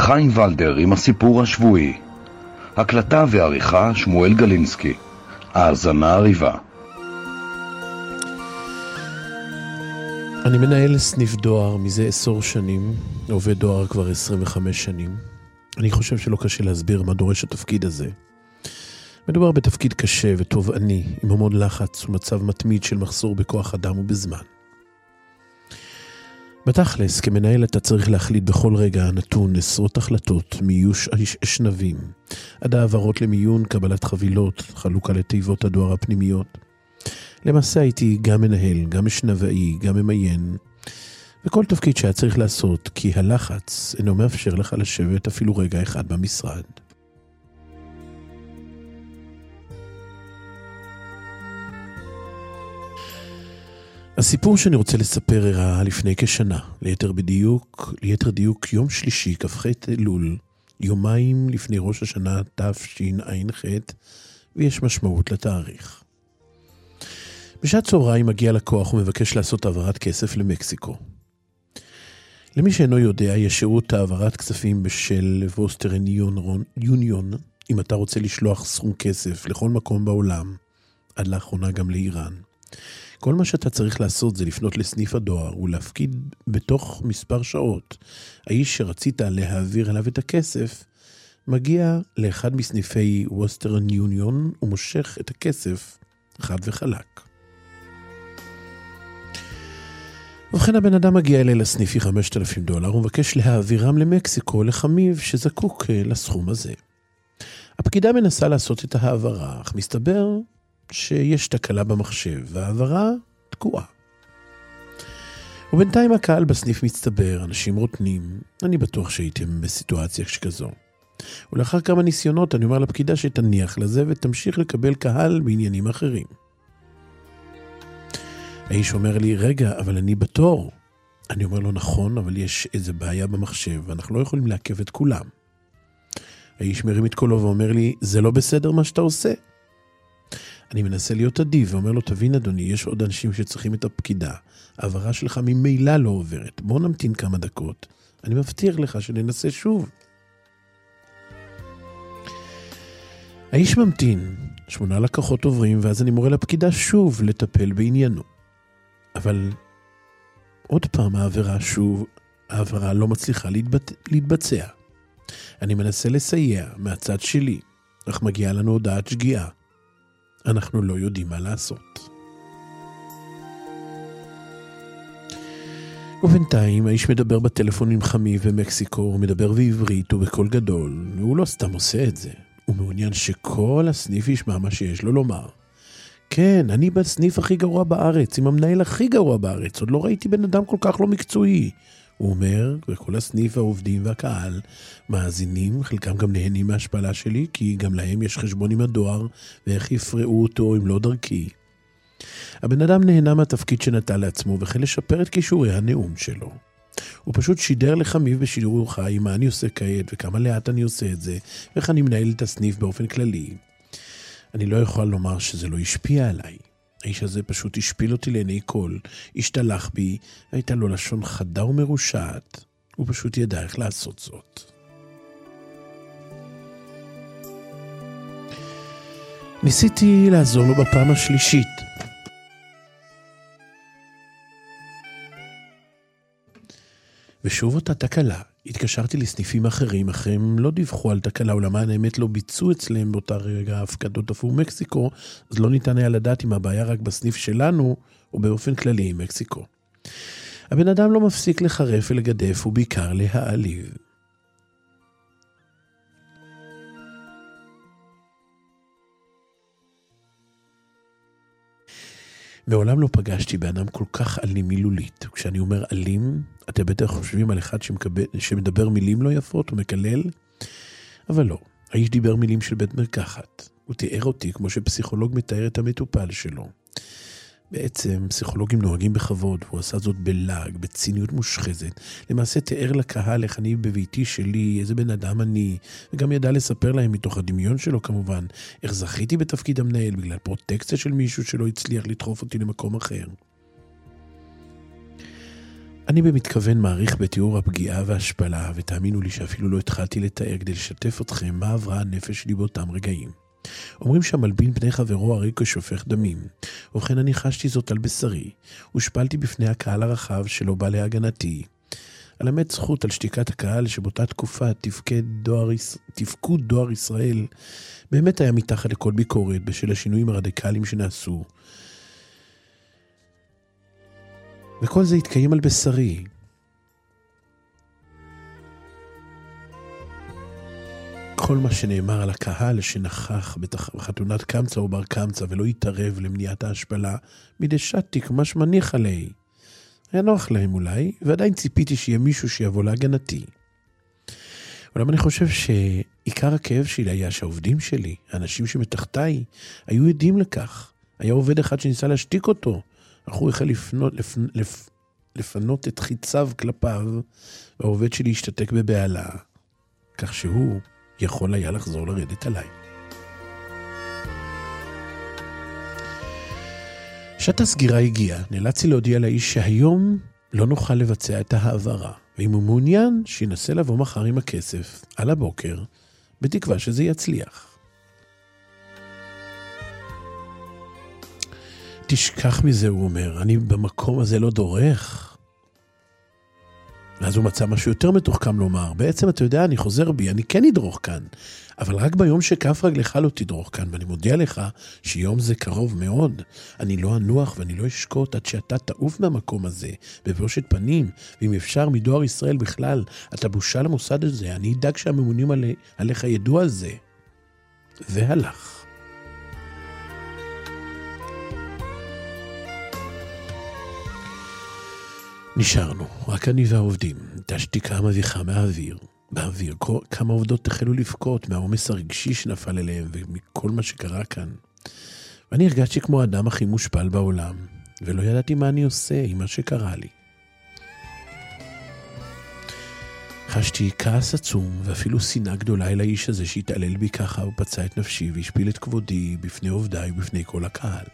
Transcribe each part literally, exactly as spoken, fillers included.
חיים ולדר עם הסיפור השבועי. הקלטה ועריכה שמואל גלינסקי. האזנה עריבה. אני מנהל סניף דואר מזה עשור שנים, עובד דואר כבר עשרים וחמש שנים. אני חושב שלא קשה להסביר מה דורש התפקיד הזה. מדובר בתפקיד קשה ותובעני, עם המון לחץ ומצב מתמיד של מחסור בכוח אדם ובזמן. בתכלס, כמנהל אתה צריך להחליט בכל רגע נתון עשרות החלטות, מיוש אשנבים, עד העברות למיון, קבלת חבילות, חלוקה לתיבות הדואר הפנימיות. למעשה הייתי גם מנהל, גם אשנבאי, גם ממיין, וכל תפקיד שהיה צריך לעשות, כי הלחץ אינו מאפשר לך לשבת אפילו רגע אחד במשרד. הסיפור שאני רוצה לספר אירע לפני כשנה, ליתר בדיוק, ליתר דיוק יום שלישי, כ"ח אלול, יומיים לפני ראש השנה תשע"ח, ויש משמעות לתאריך. בשעת צהריים מגיע לקוח ומבקש לעשות העברת כסף למקסיקו. למי שאינו יודע, יש שירות העברת כספים בשל ווסטרן יוניון, אם אתה רוצה לשלוח סכום כסף לכל מקום בעולם, עד לאחרונה גם לאיראן. כל מה שאתה צריך לעשות זה לפנות לסניף הדואר ולהפקיד בתוך מספר שעות. האיש שרצית להעביר אליו את הכסף מגיע לאחד מסניפי ווסטרן יוניון ומושך את הכסף חד וחלק. ובכן הבן אדם מגיע אליי לסניפי חמשת אלפים דולר ומבקש להעבירם למקסיקו לחמיב שזקוק לסכום הזה. הפקידה מנסה לעשות את העברה, אך מסתבר שיש תקלה במחשב, והעברה תקועה. ובינתיים הקהל בסניף מצטבר, אנשים רוטנים, אני בטוח שהייתם בסיטואציה שכזו. ולאחר כמה ניסיונות אני אומר לפקידה שתניח לזה ותמשיך לקבל קהל בעניינים אחרים. האיש אומר לי, רגע, אבל אני בתור. אני אומר לו, נכון, אבל יש איזה בעיה במחשב, ואנחנו לא יכולים לעכב את כולם. האיש מרים את קולו ואומר לי, זה לא בסדר מה שאתה עושה. אני מנסה להיות עדיף ואומר לו, תבין אדוני, יש עוד אנשים שצריכים את הפקידה. העברה שלך ממילא לא עוברת. בוא נמתין כמה דקות. אני מבטיח לך שננסה שוב. האיש ממתין, שמונה לקוחות עוברים, ואז אני מורה לפקידה שוב לטפל בעניינו. אבל עוד פעם העברה שוב, העברה לא מצליחה להתבצ... להתבצע. אני מנסה לסייע מהצד שלי, אך מגיעה לנו הודעת שגיאה. אנחנו לא יודעים מה לעשות. ובינתיים האיש מדבר בטלפון עם חמיב במקסיקו, הוא מדבר בעברית ובקול גדול, והוא לא סתם עושה את זה. הוא מעוניין שכל הסניף ישמע מה שיש לו לומר. כן, אני בסניף הכי גרוע בארץ, עם המנהל הכי גרוע בארץ, עוד לא ראיתי בן אדם כל כך לא מקצועי. הוא אומר, וכל הסניף והעובדים והקהל מאזינים, חלקם גם נהנים מהשפלה שלי, כי גם להם יש חשבון עם הדואר, ואיך יפרעו אותו אם לא דרכי. הבן אדם נהנה מהתפקיד שנטל לעצמו, וכן לשפר את כישורי הנאום שלו. הוא פשוט שידר לחמיב בשידור חי, מה אני עושה כעת, וכמה לאט אני עושה את זה, ואיך אני מנהל את הסניף באופן כללי. אני לא יכול לומר שזה לא השפיע עליי. האיש הזה פשוט השפיל אותי לעיני כל, השתלח בי, הייתה לו לשון חדה ומרושעת, הוא פשוט ידע איך לעשות זאת. ניסיתי לעזור לו בפעם השלישית. ושוב אותה תקלה. התקשרתי לסניפים אחרים, אך הם לא דיווחו על תקלה, ולמען האמת לא ביצעו אצלם באותה רגע הפקדות עבור מקסיקו, אז לא ניתן היה לדעת אם הבעיה רק בסניף שלנו, או באופן כללי עם מקסיקו. הבן אדם לא מפסיק לחרף ולגדף, ובעיקר להעליב. מעולם לא פגשתי באדם כל כך אלים מילולית. כשאני אומר אלים, אתם בטח חושבים על אחד שמקבל, שמדבר מילים לא יפות ומקלל, אבל לא. האיש דיבר מילים של בית מרקחת. הוא תיאר אותי כמו שפסיכולוג מתאר את המטופל שלו. בעצם פסיכולוגים נוהגים בכבוד, והוא עשה זאת בלעג, בציניות מושחזת. למעשה תיאר לקהל איך אני בביתי שלי, איזה בן אדם אני, וגם ידע לספר להם מתוך הדמיון שלו כמובן, איך זכיתי בתפקיד המנהל בגלל פרוטקציה של מישהו שלא הצליח לדחוף אותי למקום אחר. אני במתכוון מעריך בתיאור הפגיעה וההשפלה, ותאמינו לי שאפילו לא התחלתי לתאר כדי לשתף אתכם מה עברה הנפש שלי באותם רגעים. אומרים שהמלבין פני חברו הרי כשופך דמים. ובכן אני חשתי זאת על בשרי, ושפלתי בפני הקהל הרחב שלא בא להגנתי. על אמת זכות על שתיקת הקהל שבאותה תקופה תפקד דואר, תפקוד דואר ישראל באמת היה מתחת לכל ביקורת בשל השינויים הרדיקליים שנעשו. וכל זה התקיים על בשרי. כל מה שנאמר על הקהל שנכח בחתונת קמצא או בר קמצא ולא יתערב למניעת ההשפלה, מדי שתיק ממש מניח עלי. היה נוח להם אולי, ועדיין ציפיתי שיהיה מישהו שיבוא להגנתי. אולם אני חושב שעיקר הכאב שלי היה שהעובדים שלי, האנשים שמתחתיי, היו עדים לכך. היה עובד אחד שניסה להשתיק אותו, אך הוא החל לפנות, לפ, לפ, לפנות את חיציו כלפיו, והעובד שלי השתתק בבעלה, כך שהוא יכול היה לחזור לרדת עליי. שעת הסגירה הגיעה, נאלצתי להודיע לאיש שהיום לא נוכל לבצע את העברה, ואם הוא מעוניין, שינסה לבוא מחר עם הכסף על הבוקר, בתקווה שזה יצליח. תשכח מזה, הוא אומר, אני במקום הזה לא דורך. אז הוא מצא משהו יותר מתוחכם לומר, בעצם אתה יודע, אני חוזר בי, אני כן אדרוך כאן, אבל רק ביום שכף רגלך לא תדרוך כאן, ואני מודיע לך שיום זה קרוב מאוד. אני לא אנוח ואני לא אשקוט עד שאתה תעוף מהמקום הזה, בבושת פנים, ואם אפשר מדואר ישראל בכלל, אתה בושה למוסד הזה, אני אדאג שהממונים עלי, עליך ידעו על זה. והלך. נשארנו, רק אני והעובדים, הייתה שתיקה מביכה מהאוויר. באוויר, כמה עובדות החלו לבכות מהעומס הרגשי שנפל אליהם ומכל מה שקרה כאן. ואני הרגשתי כמו האדם הכי מושפל בעולם, ולא ידעתי מה אני עושה עם מה שקרה לי. חשתי כעס עצום ואפילו שנאה גדולה אל האיש הזה שהתעלל בי ככה ופצע את נפשי והשפיל את כבודי בפני עובדיי ובפני כל הקהל.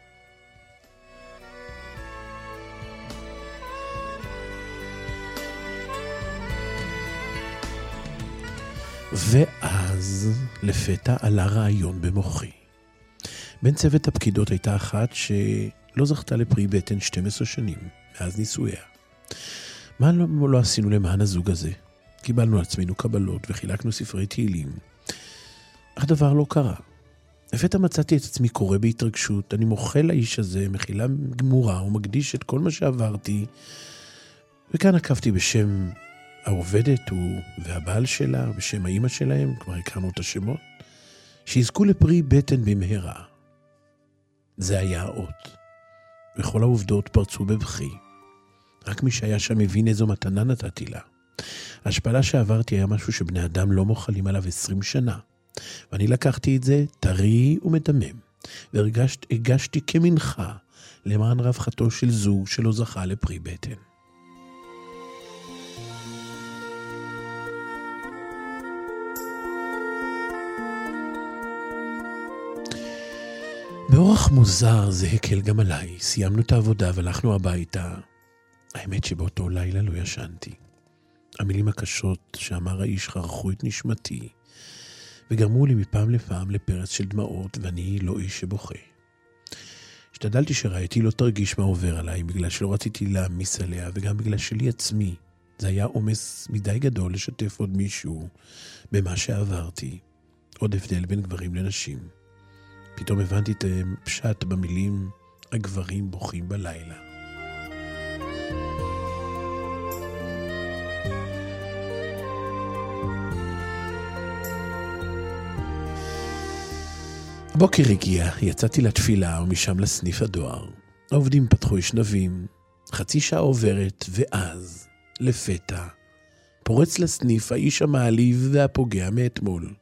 ואז לפתע עלה רעיון במוחי. בין צוות הפקידות הייתה אחת שלא זכתה לפרי בטן שתים עשרה שנים, מאז נישואיה. מה לא, לא עשינו למען הזוג הזה? קיבלנו על עצמנו קבלות וחילקנו ספרי תהילים. אך דבר לא קרה. לפתע מצאתי את עצמי קורא בהתרגשות, אני מוחה לאיש הזה, מחילה גמורה ומקדיש את כל מה שעברתי, וכאן עקבתי בשם העובדת הוא והבעל שלה, בשם האמא שלהם, כבר הכרנו את השמות, שיזכו לפרי בטן במהרה. זה היה האות, וכל העובדות פרצו בבכי. רק מי שהיה שם מבין איזו מתנה נתתי לה. ההשפלה שעברתי היה משהו שבני אדם לא מוכלים עליו עשרים שנה, ואני לקחתי את זה טרי ומדמם, והרגשתי כמנחה למען רווחתו של זוג שלא זכה לפרי בטן. באורח מוזר זה הקל גם עליי. סיימנו את העבודה והלכנו הביתה. האמת שבאותו לילה לא ישנתי. המילים הקשות שאמר האיש חרכו את נשמתי, וגרמו לי מפעם לפעם לפרץ של דמעות, ואני לא איש שבוכה. השתדלתי שראיתי לא תרגיש מה עובר עליי, בגלל שלא רציתי להמיס עליה, וגם בגלל שלי עצמי. זה היה עומס מדי גדול לשתף עוד מישהו במה שעברתי. עוד הבדל בין גברים לנשים. פתאום הבנתי את פשט במילים, הגברים בוכים בלילה. הבוקר הגיע, יצאתי לתפילה ומשם לסניף הדואר. העובדים פתחו אשנבים, חצי שעה עוברת, ואז, לפתע, פורץ לסניף האיש המעליב והפוגע מאתמול.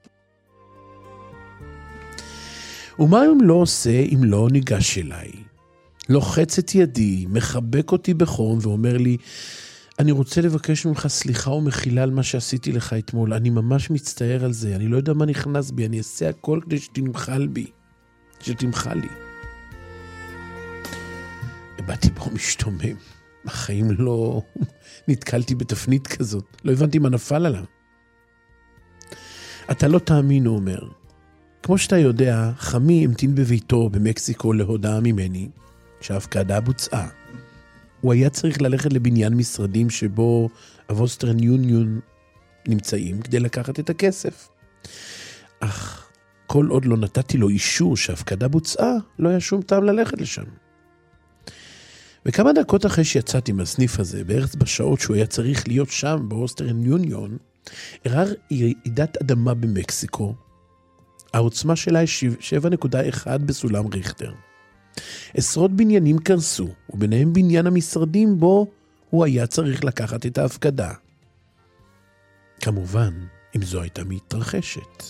ומה אם לא עושה אם לא ניגש אליי? לוחץ את ידי, מחבק אותי בחום ואומר לי, אני רוצה לבקש ממך סליחה ומחילה על מה שעשיתי לך אתמול, אני ממש מצטער על זה, אני לא יודע מה נכנס בי, אני אעשה הכל כדי שתמחל בי, שתמחל לי. הבאתי בו משתומם, החיים לא נתקלתי בתפנית כזאת. לא הבנתי מה נפל עליו. אתה לא תאמין, הוא אומר. כמו שאתה יודע, חמי המתין בביתו במקסיקו להודעה ממני שההפקדה בוצעה. הוא היה צריך ללכת לבניין משרדים שבו הווסטרן יוניון נמצאים כדי לקחת את הכסף. אך כל עוד לא נתתי לו אישור שההפקדה בוצעה, לא היה שום טעם ללכת לשם. וכמה דקות אחרי שיצאתי מהסניף הזה, בערך בשעות שהוא היה צריך להיות שם בווסטרן יוניון, הראה רעידת אדמה במקסיקו. העוצמה שלה היא שבע נקודה אחת בסולם ריכטר. עשרות בניינים קרסו, וביניהם בניין המשרדים בו הוא היה צריך לקחת את ההפקדה. כמובן, אם זו הייתה מתרחשת.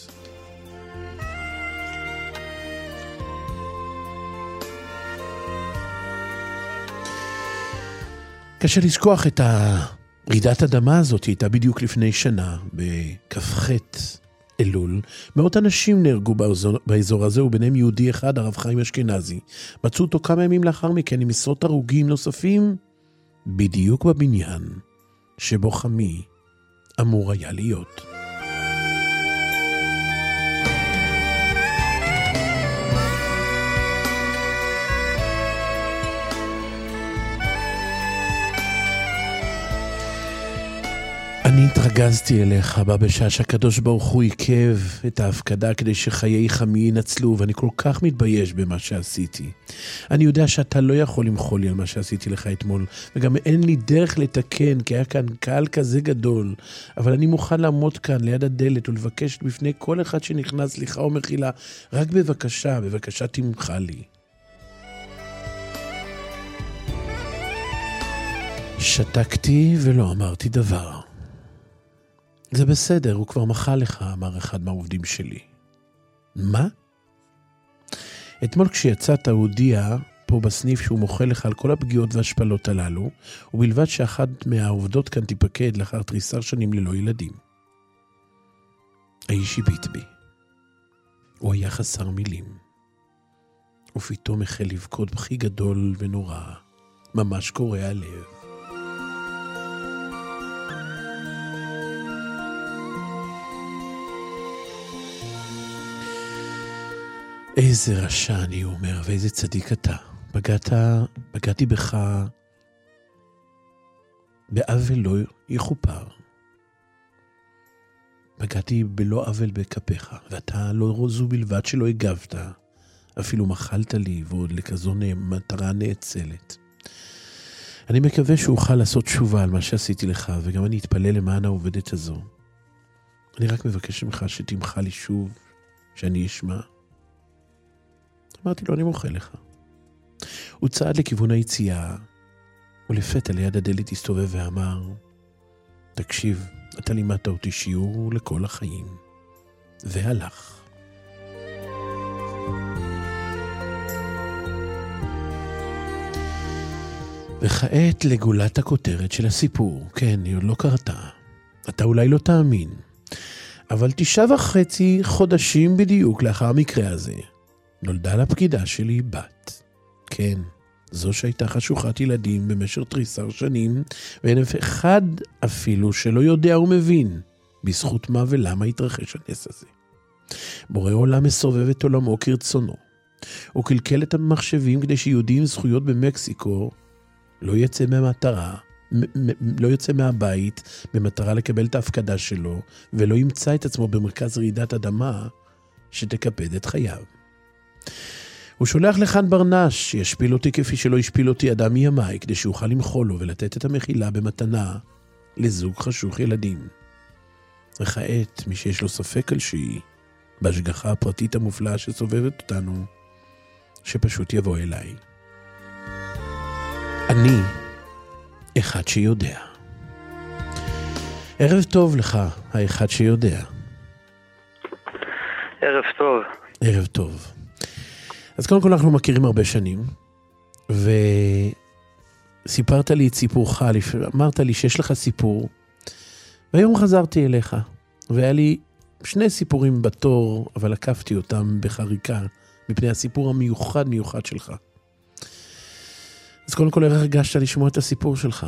קשה לשכוח את הרעידת אדמה הזאת, היא הייתה בדיוק לפני שנה, בכ"ח אלול. מאות אנשים נהרגו באזור, באזור הזה, וביניהם יהודי אחד, הרב חיים אשכנזי. מצאו אותו כמה ימים לאחר מכן עם עשרות הרוגים נוספים, בדיוק בבניין שבו חמי אמור היה להיות. אני התרגזתי אליך, בא בשעה שהקדוש ברוך הוא עיכב את ההפקדה כדי שחיי חמי ינצלו, ואני כל כך מתבייש במה שעשיתי. אני יודע שאתה לא יכול למחול לי על מה שעשיתי לך אתמול, וגם אין לי דרך לתקן, כי היה כאן קהל כזה גדול, אבל אני מוכן לעמוד כאן ליד הדלת ולבקש בפני כל אחד שנכנס סליחה או מחילה, רק בבקשה, בבקשה תמחה לי. שתקתי ולא אמרתי דבר. זה בסדר, הוא כבר מחל לך, אמר אחד מהעובדים שלי. מה? אתמול כשיצאת הודיע פה בסניף שהוא מוחה לך על כל הפגיעות והשפלות הללו, ובלבד שאחת מהעובדות כאן תיפקד לאחר תריסר שנים ללא ילדים. האיש הביט בי. הוא היה חסר מילים. ופתאום החל לבכות בכי גדול ונורא, ממש קורע הלב. איזה רשע אני אומר, ואיזה צדיק אתה. בגעת, בגעתי בך בעוול לא יכופר. בגעתי בלא עוול בכפיך, ואתה לא זו בלבד שלא הגבת, אפילו מחלת לי, ועוד לכזו מטרה נאצלת. אני מקווה שאוכל לעשות תשובה על מה שעשיתי לך, וגם אני אתפלל למען העובדת הזו. אני רק מבקש ממך שתמחה לי שוב, שאני אשמע. אמרתי לו, אני מוחה לך. הוא צעד לכיוון היציאה, ולפתע ליד הדלת הסתובב ואמר, תקשיב, אתה לימדת אותי שיעור לכל החיים. והלך. וכעת לגולת הכותרת של הסיפור. כן, היא עוד לא קרתה. אתה אולי לא תאמין. אבל תשעה וחצי חודשים בדיוק לאחר המקרה הזה, נולדה לפקידה שלי בת. כן, זו שהייתה חשוכת ילדים במשך תריסר שנים, ואין אף אחד אפילו שלא יודע ומבין בזכות מה ולמה התרחש הנס הזה. בורא עולם מסובב את עולמו כרצונו. הוא קלקל את המחשבים כדי שיהודים עם זכויות במקסיקו לא יצא מהמטרה, לא יוצא מהבית במטרה לקבל את ההפקדה שלו, ולא ימצא את עצמו במרכז רעידת אדמה שתקפד את חייו. הוא שולח לכאן ברנש שישפיל אותי כפי שלא ישפיל אותי אדם מימי, כדי שאוכל למחול לו ולתת את המחילה במתנה לזוג חשוך ילדים. וכעת, מי שיש לו ספק כלשהי, בהשגחה הפרטית המופלאה שסובבת אותנו, שפשוט יבוא אליי. אני אחד שיודע. ערב טוב לך, האחד שיודע. ערב טוב. ערב טוב. אז קודם כל אנחנו מכירים הרבה שנים, וסיפרת לי את סיפורך, אמרת לי שיש לך סיפור, והיום חזרתי אליך, והיה לי שני סיפורים בתור, אבל עקפתי אותם בחריקה, מפני הסיפור המיוחד מיוחד שלך. אז קודם כל, איך הרגשת לשמוע את הסיפור שלך?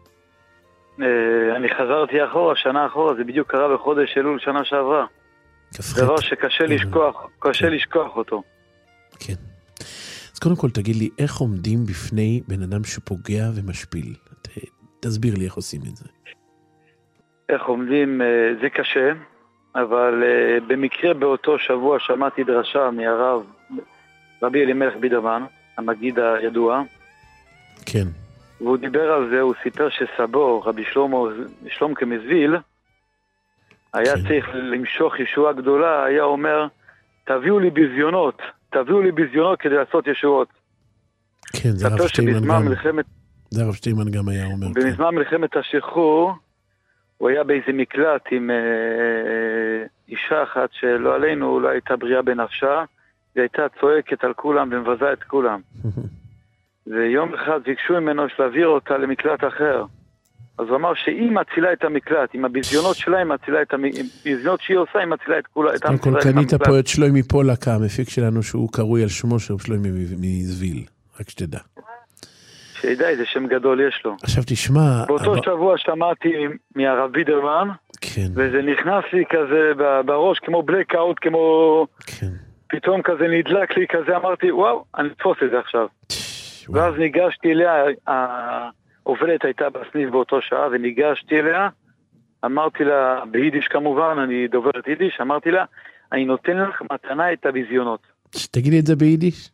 אני חזרתי אחורה, שנה אחורה, זה בדיוק קרה בחודש אלול שנה שעברה. דבר שקשה לשכוח, קשה לשכוח אותו. כן. אז קודם כל תגיד לי, איך עומדים בפני בן אדם שפוגע ומשפיל? תסביר לי איך עושים את זה. איך עומדים, זה קשה, אבל במקרה באותו שבוע שמעתי דרשה מהרב רבי אלימלך בידרמן, המגיד הידוע. כן. והוא דיבר על זה, הוא סיפר שסבו, רבי שלמה, שלום כמזוויל, היה כן. צריך למשוך ישועה גדולה, היה אומר, תביאו לי בזיונות, תביאו לי בזיונות כדי לעשות ישועות. כן, זה הרב שטיימן גם, מלחמת... זה הרב שטיימן גם היה אומר. בזמן כן. מלחמת השחרור, הוא היה באיזה מקלט עם אה, אישה אחת שלא עלינו, אולי הייתה בריאה בנפשה, והיא הייתה צועקת על כולם ומבזה את כולם. ויום אחד ביקשו ממנו להעביר אותה למקלט אחר. אז הוא אמר שהיא מצילה את המקלט, עם הביזיונות שלה היא מצילה את הביזיונות שהיא עושה, היא מצילה את כולה. קודם כל קנית פה את שלומי פולק, המפיק שלנו שהוא קרוי על שמו של שלומי מזוויל, רק שתדע. שידע איזה שם גדול יש לו. עכשיו תשמע... באותו אבל... שבוע שמעתי מהרב בידרמן, כן. וזה נכנס לי כזה בראש, כמו בלקאוט, כמו... כן. פתאום כזה נדלק לי כזה, אמרתי, וואו, אני אתפוס את זה עכשיו. ואז ניגשתי אליה, העובדת הייתה בסניף באותו שעה, וניגשתי אליה, אמרתי לה, ביידיש כמובן, אני דוברת יידיש, אמרתי לה, אני נותן לך מתנה את הביזיונות. תגידי את זה ביידיש?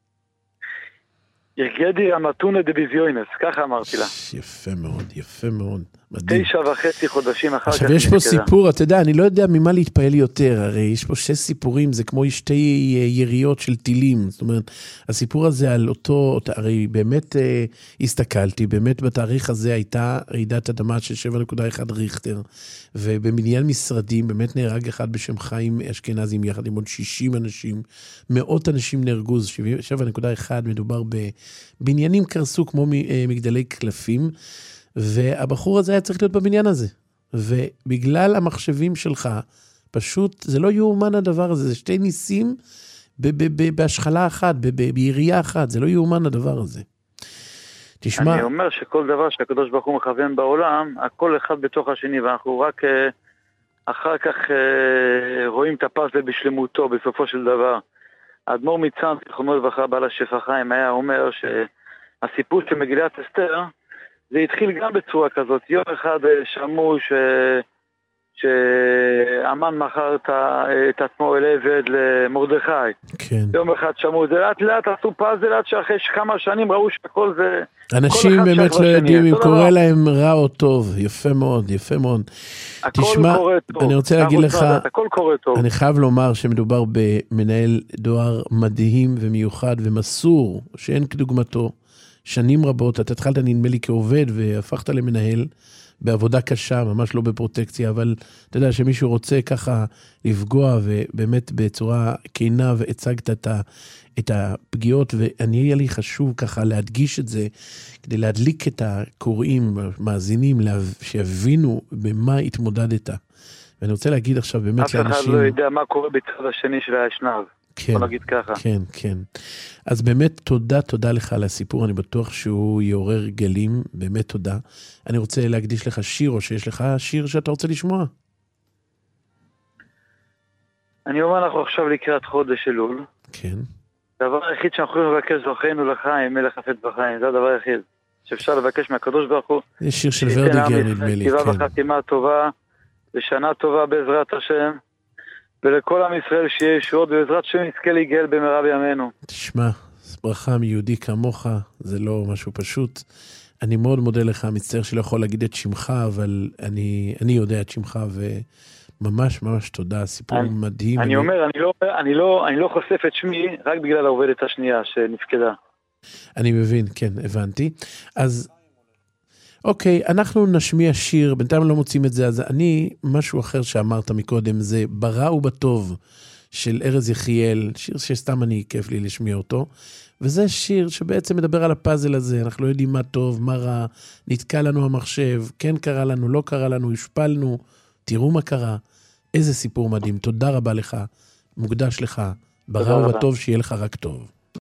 ירגדי המתונה דביזיונס, ככה אמרתי לה. יפה מאוד, יפה מאוד. מדהים. תשע וחצי חודשים אחר כך. עכשיו יש פה סיפור, אתה יודע, אני לא יודע ממה להתפעל יותר, הרי יש פה שש סיפורים, זה כמו שתי יריות של טילים, זאת אומרת, הסיפור הזה על אותו, הרי באמת אה, הסתכלתי, באמת בתאריך הזה הייתה רעידת אדמה של שבע נקודה אחת ריכטר, ובמניין משרדים באמת נהרג אחד בשם חיים אשכנזים, יחד עם עוד שישים אנשים, מאות אנשים נהרגו, שבע נקודה אחת מדובר בבניינים קרסו כמו מגדלי קלפים, והבחור הזה היה צריך להיות בבניין הזה. ובגלל המחשבים שלך, פשוט, זה לא יאומן הדבר הזה, זה שתי ניסים בהשחלה אחת, בירייה אחת, זה לא יאומן הדבר הזה. תשמע... אני אומר שכל דבר שהקדוש ברוך הוא מכוון בעולם, הכל אחד בתוך השני, ואנחנו רק אחר כך רואים את הפאזל בשלמותו, בסופו של דבר. האדמו"ר מצאנז, זכרונו לברכה, בעל השפע חיים, היה אומר שהסיפור של מגילת אסתר, זה התחיל גם בצורה כזאת. יום אחד שמעו ש... שאמן מכר את, את עצמו אל עבד למרדכי. כן. יום אחד שמעו, זה לאט לאט עשו פאזל, עד שאחרי כמה שנים ראו שהכל זה... אנשים באמת לא יודעים אם קורא להם רע או טוב. יפה מאוד, יפה מאוד. הכל תשמע, קורה טוב. אני רוצה להגיד לך, הכל קורה טוב. אני חייב לומר שמדובר במנהל דואר מדהים ומיוחד ומסור, שאין כדוגמתו. שנים רבות, אתה התחלת נדמה לי כעובד והפכת למנהל בעבודה קשה, ממש לא בפרוטקציה, אבל אתה יודע שמישהו רוצה ככה לפגוע ובאמת בצורה כנה והצגת את, ה, את הפגיעות, ואני היה לי חשוב ככה להדגיש את זה, כדי להדליק את הקוראים, המאזינים, שיבינו במה התמודדת. ואני רוצה להגיד עכשיו באמת לאנשים... אף אחד לא יודע מה קורה בצד השני של האשנב. כן, בוא נגיד ככה. כן, כן. אז באמת תודה, תודה לך על הסיפור, אני בטוח שהוא יעורר גלים, באמת תודה. אני רוצה להקדיש לך שיר, או שיש לך שיר שאתה רוצה לשמוע. אני אומר אנחנו עכשיו לקראת חודש אלול. כן. הדבר היחיד שאנחנו יכולים לבקש זוכנו לחיים, מלך חפץ בחיים, זה הדבר היחיד. שאפשר לבקש מהקדוש ברוך הוא. יש שיר של ורדיגר נדמה לי, כן. תיבה בחתימה טובה, ושנה טובה בעזרת השם. ולכל עם ישראל שיהיה ישועות, ובעזרת שם נזכה להיגאל במהרה בימינו. תשמע, ברכה מיהודי כמוך, זה לא משהו פשוט. אני מאוד מודה לך, מצטער שלא יכול להגיד את שמך, אבל אני, אני יודע את שמך, וממש ממש תודה, סיפור אני, מדהים. אני, אני אומר, אני לא, אני, לא, אני לא חושף את שמי, רק בגלל העובדת השנייה שנפקדה. אני מבין, כן, הבנתי. אז... אוקיי, אנחנו נשמיע שיר, בינתיים לא מוצאים את זה, אז אני, משהו אחר שאמרת מקודם, זה ברע ובטוב של ארז יחיאל, שיר שסתם אני כיף לי לשמיע אותו, וזה שיר שבעצם מדבר על הפאזל הזה, אנחנו לא יודעים מה טוב, מה רע, נתקע לנו המחשב, כן קרה לנו, לא קרה לנו, השפלנו, תראו מה קרה, איזה סיפור מדהים, תודה רבה לך, מוקדש לך, ברע ובטוב שיהיה לך רק טוב.